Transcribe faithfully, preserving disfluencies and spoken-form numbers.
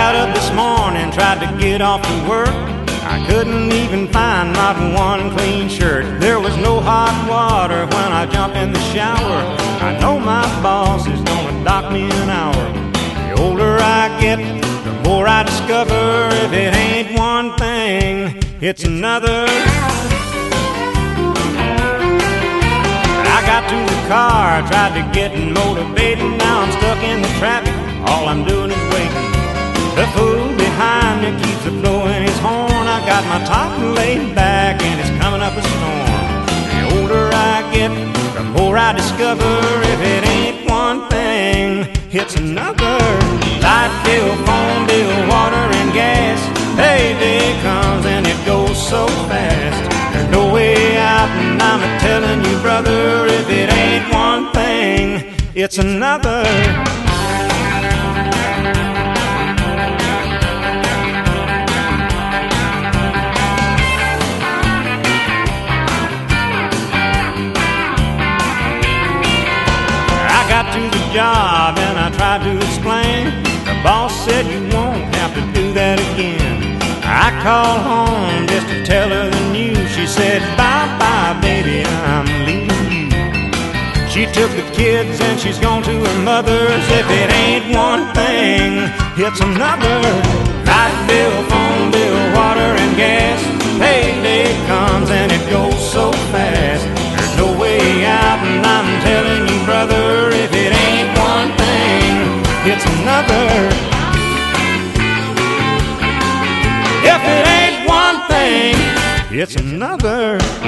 Got up this morning, tried to get off to work. I couldn't even find not one clean shirt. There was no hot water when I jumped in the shower. I know my boss is gonna dock me an hour. The older I get, the more I discover if it ain't one thing, it's another. I got to the car, tried to get motivated. Now I'm stuck in the traffic, all I'm doing is waiting. The fool behind me keeps a blowing his horn. I got my top laid back and it's coming up a storm. The older I get, the more I discover if it ain't one thing, it's another. Light bill, phone bill, water and gas. Payday comes and it goes so fast. There's no way out and I'm telling you, brother, if it ain't one thing, it's another. To the job and I tried to explain. The boss said you won't have to do that again. I called home just to tell her the news. She said, bye bye baby, I'm leaving you. She took the kids and she's gone to her mother's. If it ain't one thing, it's another. Light bill, phone bill, water and gas. Payday comes and it goes so fast. There's no way out and I'm telling you, brother, if it ain't one thing, it's another. If it ain't one thing, it's another.